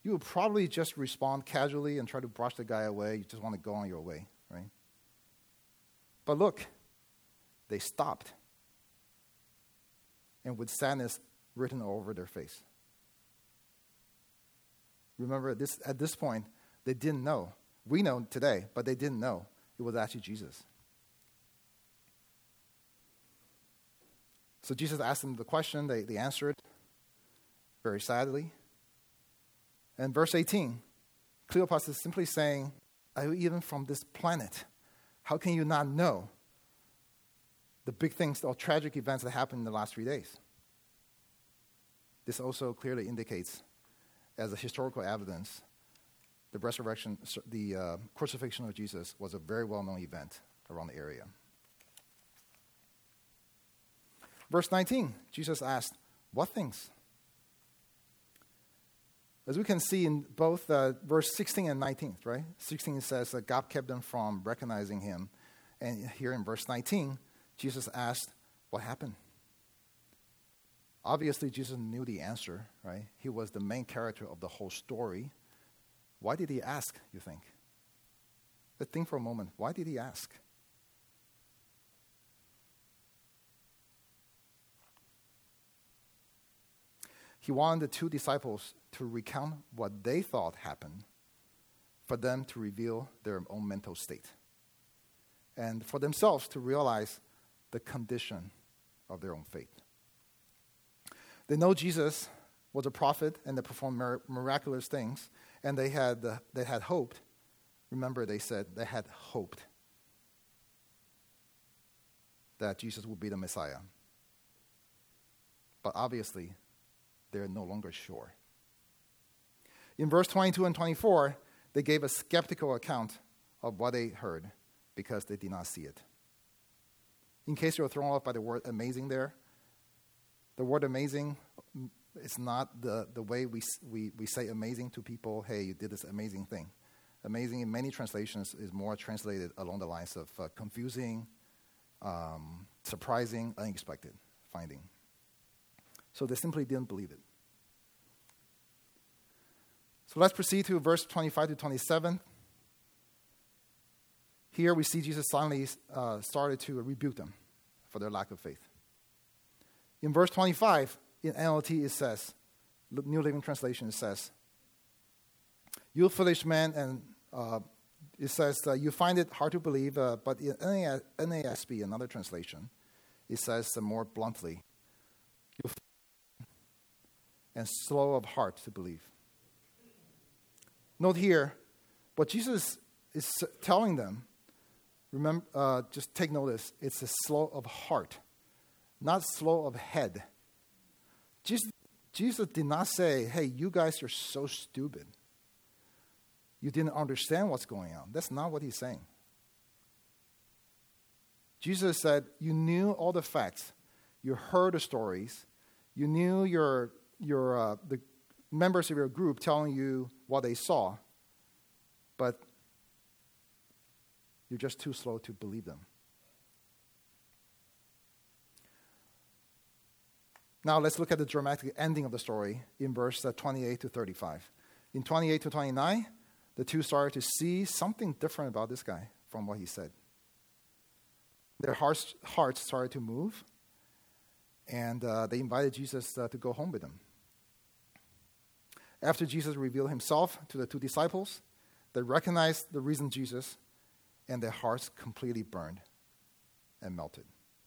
you would probably just respond casually and try to brush the guy away. You just want to go on your way, right? But look, they stopped. And with sadness written all over their face. Remember, at this point, they didn't know. We know today, but they didn't know it was actually Jesus. So Jesus asked them the question. They answered very sadly. And verse 18, Cleopas is simply saying, are you even from this planet? How can you not know the big things or tragic events that happened in the last 3 days? This also clearly indicates, as a historical evidence, the resurrection, the crucifixion of Jesus was a very well-known event around the area. Verse 19, Jesus asked, what things? As we can see in both verse 16 and 19, right? 16 says that God kept them from recognizing him. And here in verse 19, Jesus asked, what happened? Obviously, Jesus knew the answer, right? He was the main character of the whole story. Why did he ask, you think? Let's think for a moment. Why did he ask? He wanted the two disciples to recount what they thought happened, for them to reveal their own mental state, and for themselves to realize the condition of their own faith. They know Jesus was a prophet and they performed miraculous things, and they had hoped. Remember, they said they had hoped that Jesus would be the Messiah. But obviously, they're no longer sure. In verse 22 and 24, they gave a skeptical account of what they heard because they did not see it. In case you're thrown off by the word amazing there, the word amazing is not the way we say amazing to people. Hey, you did this amazing thing. Amazing in many translations is more translated along the lines of confusing, surprising, unexpected finding. So they simply didn't believe it. So let's proceed to verse 25 to 27. Here we see Jesus finally started to rebuke them for their lack of faith. In verse 25, in NLT it says, the New Living Translation says, you foolish man, and it says, you find it hard to believe, but in NASB, another translation, it says more bluntly, you and slow of heart to believe. Note here, what Jesus is telling them, remember, just take notice, it's a slow of heart, not slow of head. Jesus did not say, hey, you guys are so stupid. You didn't understand what's going on. That's not what he's saying. Jesus said, you knew all the facts. You heard the stories. You knew the members of your group telling you what they saw, but you're just too slow to believe them. Now let's look at the dramatic ending of the story in verse 28 to 35. In 28 to 29, the two started to see something different about this guy from what he said. Their hearts started to move, and they invited Jesus to go home with them. After Jesus revealed himself to the two disciples, they recognized the risen Jesus, and their hearts completely burned and melted.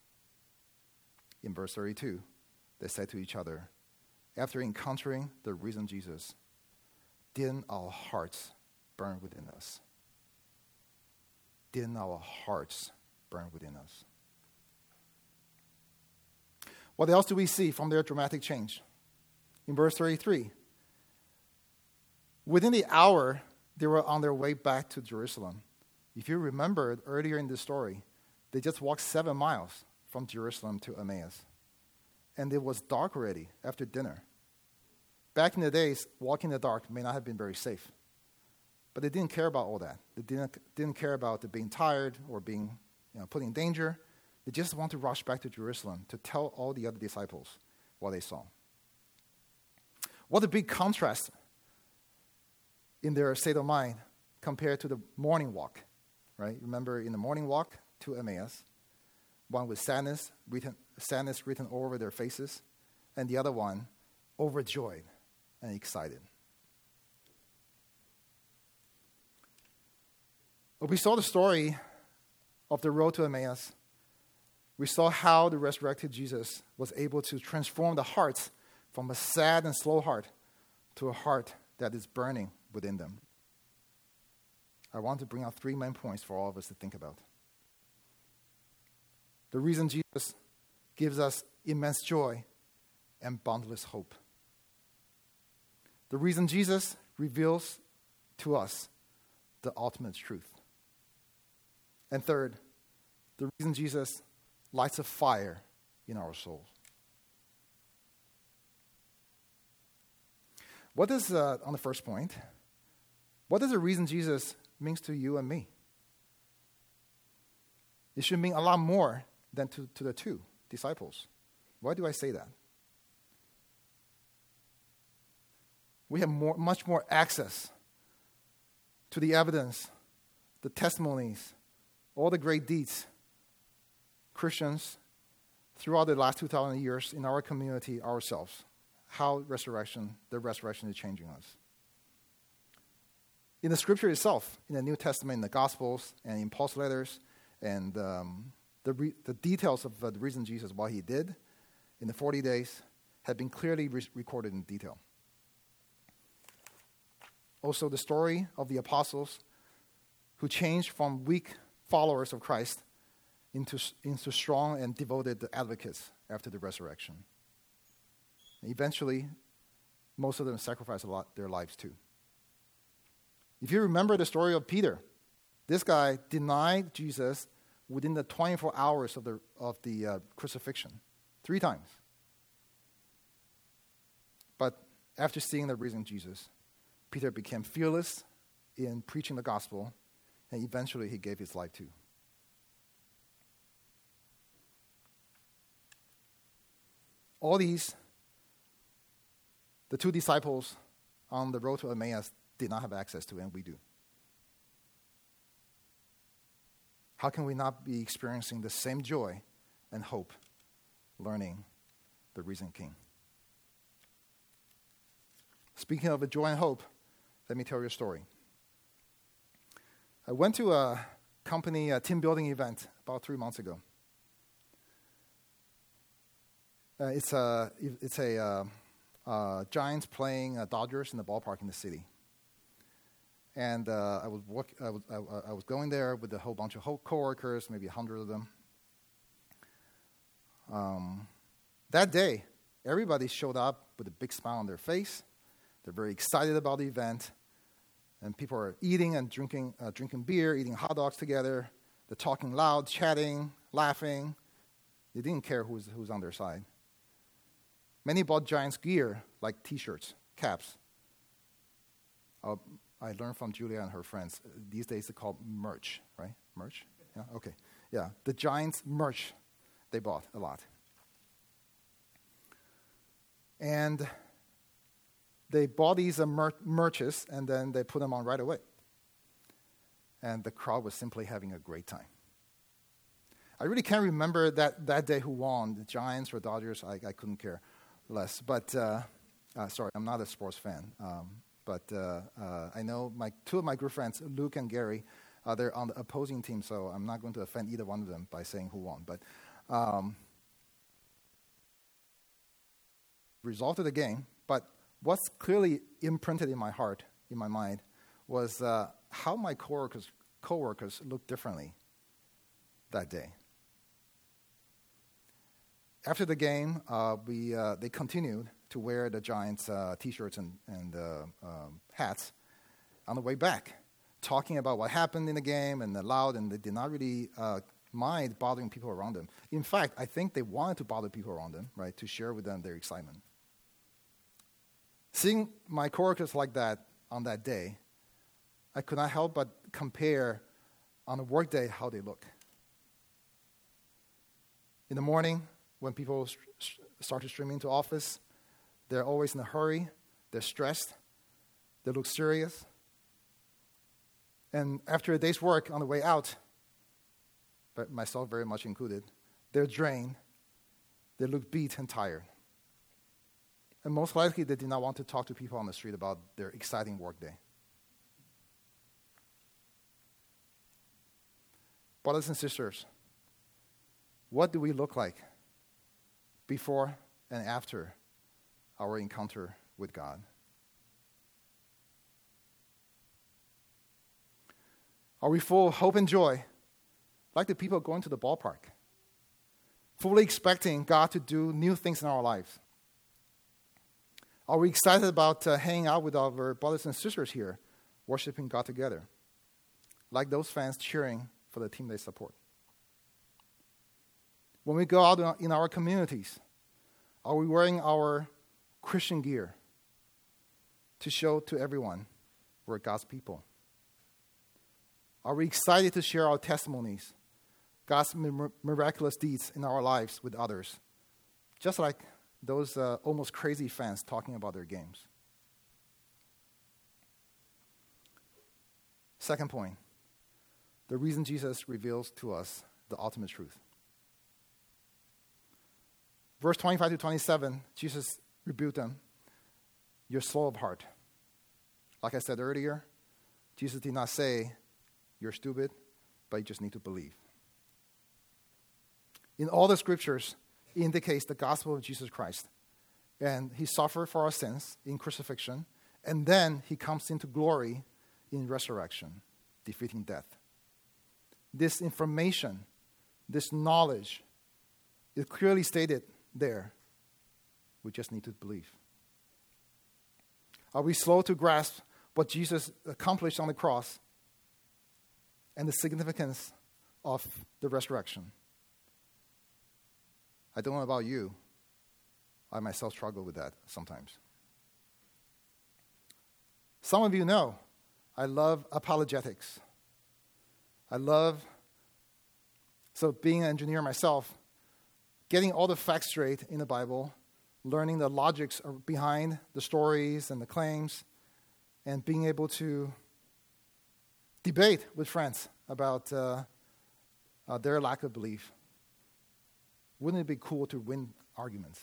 In verse 32, they said to each other, after encountering the risen Jesus, didn't our hearts burn within us? Didn't our hearts burn within us? What else do we see from their dramatic change? In verse 33, within the hour, they were on their way back to Jerusalem. If you remember earlier in the story, they just walked 7 miles from Jerusalem to Emmaus. And it was dark already after dinner. Back in the days, walking in the dark may not have been very safe. But they didn't care about all that. They didn't care about being tired or being put in danger. They just want to rush back to Jerusalem to tell all the other disciples what they saw. What a big contrast in their state of mind compared to the morning walk, right? Remember in the morning walk to Emmaus, one with sadness written all over their faces, and the other one overjoyed and excited. We saw the story of the road to Emmaus. We saw how the resurrected Jesus was able to transform the hearts from a sad and slow heart to a heart that is burning within them. I want to bring out 3 main points for all of us to think about. The reason Jesus gives us immense joy and boundless hope. The reason Jesus reveals to us the ultimate truth. And third, the reason Jesus lights a fire in our souls. What is, on the first point, what is the reason Jesus means to you and me? It should mean a lot more than to the 2 disciples. Why do I say that? We have much more access to the evidence, the testimonies, all the great deeds Christians throughout the last 2,000 years in our community ourselves, how the resurrection is changing us. In the scripture itself, in the New Testament, in the Gospels, and in Paul's letters, and the details of the reason Jesus, what he did in the 40 days, have been clearly recorded in detail. Also, the story of the apostles who changed from weak followers of Christ into strong and devoted advocates after the resurrection. And eventually, most of them sacrificed their lives too. If you remember the story of Peter, this guy denied Jesus within the 24 hours of the crucifixion 3 times. But after seeing the risen Jesus, Peter became fearless in preaching the gospel, and eventually he gave his life too. All these, the 2 disciples on the road to Emmaus did not have access to, and we do. How can we not be experiencing the same joy and hope learning the risen King? Speaking of joy and hope, let me tell you a story. I went to a company team building event about 3 months ago. It's a Giants playing Dodgers in the ballpark in the city. And I was going there with a whole bunch of coworkers, maybe 100 of them. That day, everybody showed up with a big smile on their face. They're very excited about the event. And people are eating and drinking beer, eating hot dogs together. They're talking loud, chatting, laughing. They didn't care who's on their side. Many bought Giants gear, like T-shirts, caps. I learned from Julia and her friends. These days it's called merch, right? Merch? Yeah, okay. Yeah, the Giants merch, they bought a lot. And they bought these merches, and then they put them on right away. And the crowd was simply having a great time. I really can't remember that day who won, the Giants or Dodgers. I couldn't care less. But, sorry, I'm not a sports fan. But I know 2 of my good friends, Luke and Gary, they're on the opposing team, so I'm not going to offend either one of them by saying who won. But result of the game, but what's clearly imprinted in my heart, in my mind, was how my coworkers looked differently that day. After the game, they continued to wear the Giants T-shirts and hats on the way back, talking about what happened in the game and loud, and they did not really mind bothering people around them. In fact, I think they wanted to bother people around them, right, to share with them their excitement. Seeing my coworkers like that on that day, I could not help but compare on a work day how they look. In the morning, when people start to stream into office, they're always in a hurry, they're stressed, they look serious, And after a day's work on the way out, but myself very much included, they're drained, they look beat and tired. And most likely they did not want to talk to people on the street about their exciting work day. Brothers and sisters, what do we look like before and after our encounter with God? Are we full of hope and joy, like the people going to the ballpark, fully expecting God to do new things in our lives? Are we excited about hanging out with our brothers and sisters here, worshiping God together, like those fans cheering for the team they support? When we go out in our communities, are we wearing our Christian gear to show to everyone we're God's people? Are we excited to share our testimonies, God's miraculous deeds in our lives with others, just like those almost crazy fans talking about their games? Second point, the reason Jesus reveals to us the ultimate truth. Verse 25 to 27, Jesus rebuked them. You're slow of heart. Like I said earlier, Jesus did not say, you're stupid, but you just need to believe. In all the scriptures, it indicates the gospel of Jesus Christ. And he suffered for our sins in crucifixion, and then he comes into glory in resurrection, defeating death. This information, this knowledge, is clearly stated there. We just need to believe. Are we slow to grasp what Jesus accomplished on the cross and the significance of the resurrection? I don't know about you. I myself struggle with that sometimes. Some of you know I love apologetics. So being an engineer myself, getting all the facts straight in the Bible, learning the logics behind the stories and the claims, and being able to debate with friends about their lack of belief. Wouldn't it be cool to win arguments?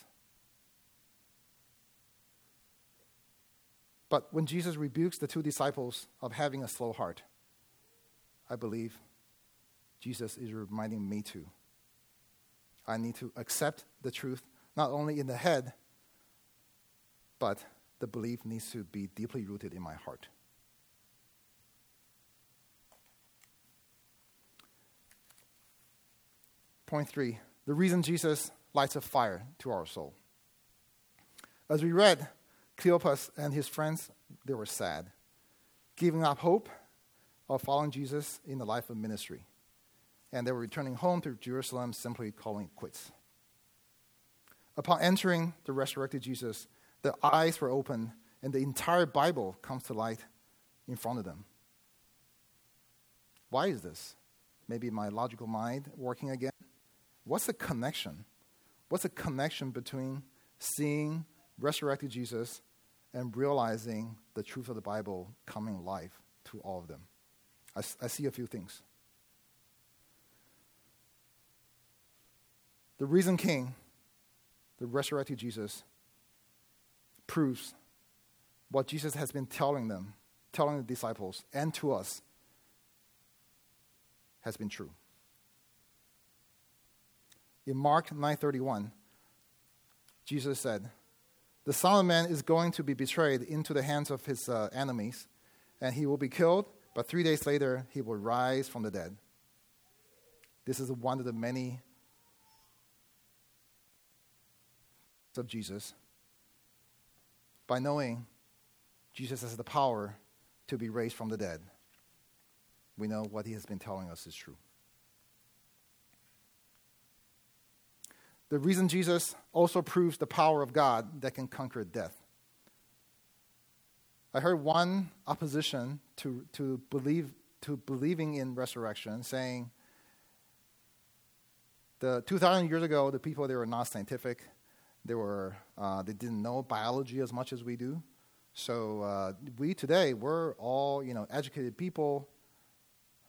But when Jesus rebukes the two disciples of having a slow heart, I believe Jesus is reminding me too. I need to accept the truth, not only in the head, but the belief needs to be deeply rooted in my heart. Point 3, the reason Jesus lights a fire to our soul. As we read, Cleopas and his friends, they were sad, giving up hope of following Jesus in the life of ministry. And they were returning home to Jerusalem, simply calling it quits. Upon entering the resurrected Jesus, their eyes were opened, and the entire Bible comes to light in front of them. Why is this? Maybe my logical mind working again? What's the connection? What's the connection between seeing resurrected Jesus and realizing the truth of the Bible coming alive to all of them? I see a few things. The risen King, the resurrected Jesus, proves what Jesus has been telling the disciples, and to us, has been true. In Mark 9:31, Jesus said, "The Son of Man is going to be betrayed into the hands of his enemies, and he will be killed, but 3 days later he will rise from the dead." This is one of the many of Jesus. By knowing Jesus has the power to be raised from the dead, we know what he has been telling us is true. The reason Jesus also proves the power of God that can conquer death. I heard one opposition to believing in resurrection saying, the 2,000 years ago, the people, they were not scientific. They didn't know biology as much as we do. So we today, we're all educated people.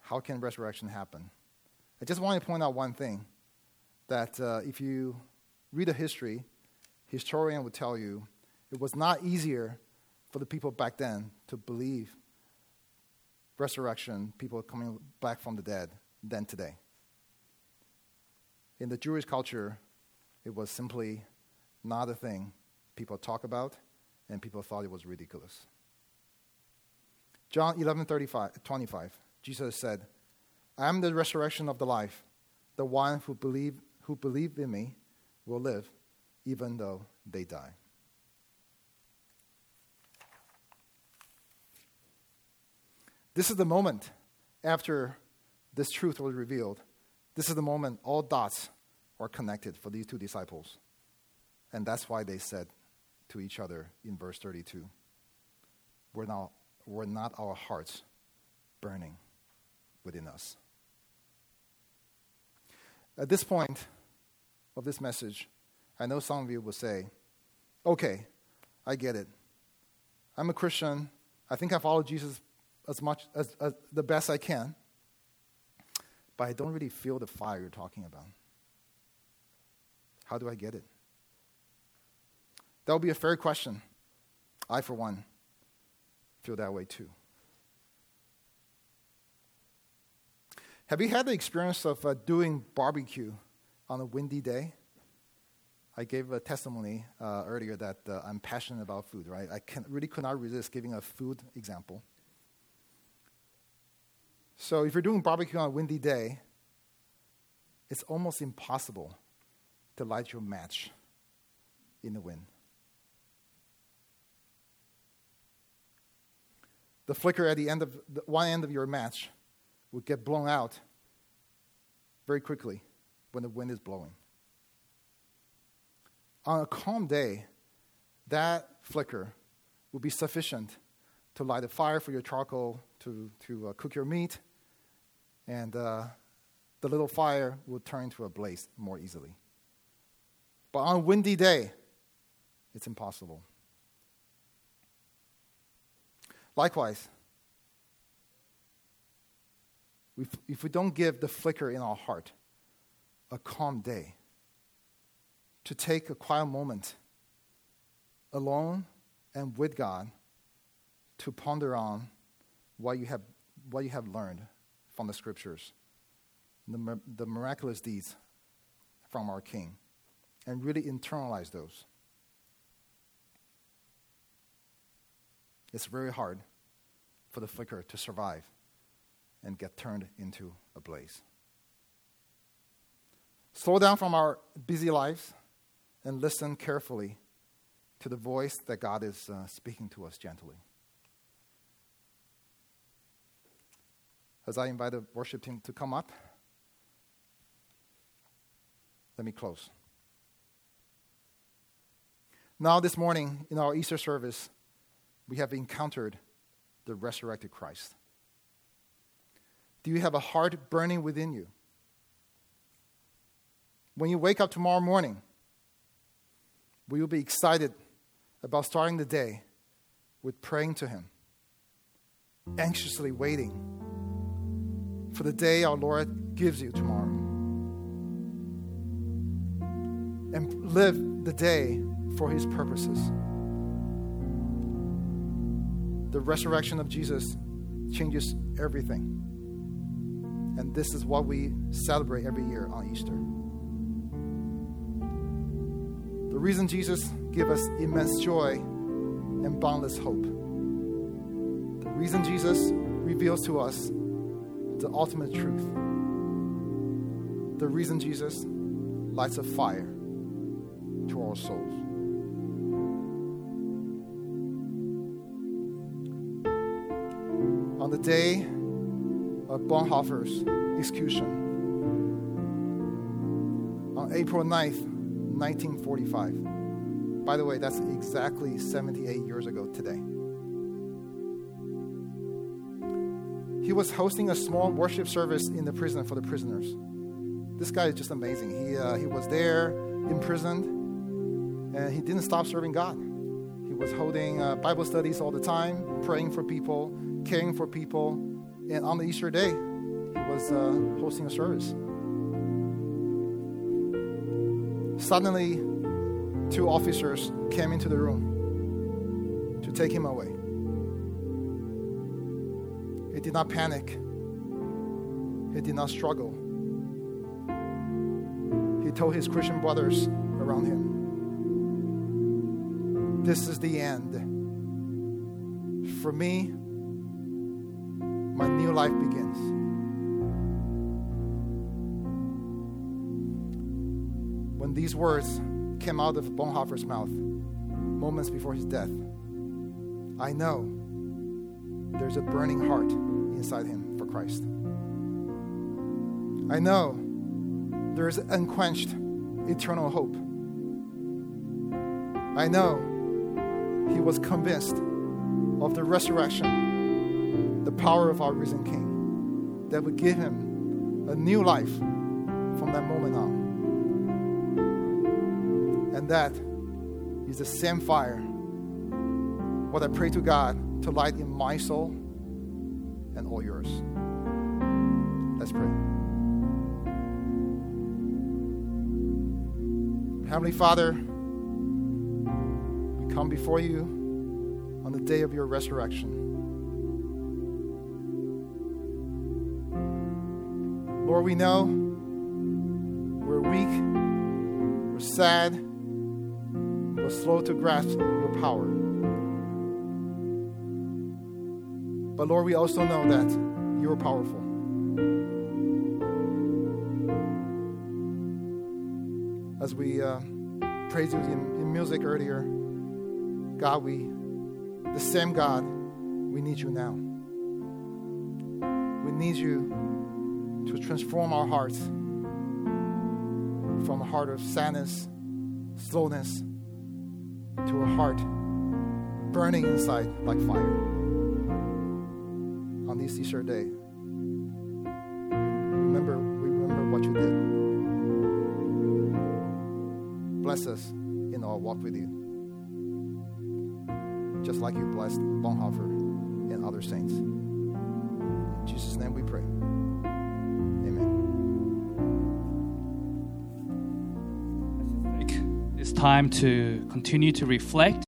how can resurrection happen? I just want to point out one thing, that if you read the history, historian would tell you it was not easier for the people back then to believe resurrection, people coming back from the dead, than today. In the Jewish culture, it was simply not a thing people talk about, and people thought it was ridiculous. John 11:25, Jesus said, I am the resurrection of the life. The one who believe in me will live, even though they die. This is the moment after this truth was revealed. This is the moment all dots are connected for these two disciples. And that's why they said to each other in verse 32, were not our hearts burning within us? At this point of this message, I know some of you will say, okay, I get it. I'm a Christian. I think I follow Jesus as much as the best I can, but I don't really feel the fire you're talking about. How do I get it? That would be a fair question. I, for one, feel that way too. Have you had the experience of doing barbecue on a windy day? I gave a testimony earlier that I'm passionate about food, right? I really could not resist giving a food example. So if you're doing barbecue on a windy day, it's almost impossible to light your match in the wind. The flicker at the end of one end of your match would get blown out very quickly when the wind is blowing. On a calm day, that flicker will be sufficient to light a fire for your charcoal, to cook your meat, and the little fire will turn into a blaze more easily. But on a windy day, it's impossible. Likewise, if we don't give the flicker in our heart a calm day, to take a quiet moment alone and with God to ponder on what you have learned from the Scriptures, the miraculous deeds from our King, and really internalize those. It's very hard for the flicker to survive and get turned into a blaze. Slow down from our busy lives and listen carefully to the voice that God is speaking to us gently. As I invite the worship team to come up, let me close. Now this morning in our Easter service, we have encountered the resurrected Christ. Do you have a heart burning within you? When you wake up tomorrow morning, will you be excited about starting the day with praying to Him, anxiously waiting for the day our Lord gives you tomorrow, and live the day for His purposes? The resurrection of Jesus changes everything. And this is what we celebrate every year on Easter. The reason Jesus gave us immense joy and boundless hope. The reason Jesus reveals to us the ultimate truth. The reason Jesus lights a fire to our souls. On the day of Bonhoeffer's execution, on April 9th, 1945. By the way, that's exactly 78 years ago today. He was hosting a small worship service in the prison for the prisoners. This guy is just amazing. He was there, imprisoned, and he didn't stop serving God. He was holding Bible studies all the time, praying for people, caring for people. And on the Easter day, he was hosting a service. Suddenly, 2 officers came into the room to take him away. He did not panic. He did not struggle. He told his Christian brothers around him, "This is the end. For me, my new life begins." When these words came out of Bonhoeffer's mouth, moments before his death, I know there's a burning heart inside him for Christ. I know there is unquenched eternal hope. I know he was convinced of the resurrection, the power of our risen King, that would give him a new life from that moment on. And that is the same fire, what I pray to God to light in my soul and all yours. Let's pray. Heavenly Father, we come before you on the day of your resurrection. Lord, we know we're weak, we're sad, we're slow to grasp your power. But Lord, we also know that you're powerful. As we praised you in music earlier, God, the same God, we need you now. We need you to transform our hearts from a heart of sadness, slowness, to a heart burning inside like fire. On this Easter day, we remember what you did. Bless us in our walk with you, just like you blessed Bonhoeffer and other saints. In Jesus' name we pray. Amen. It's time to continue to reflect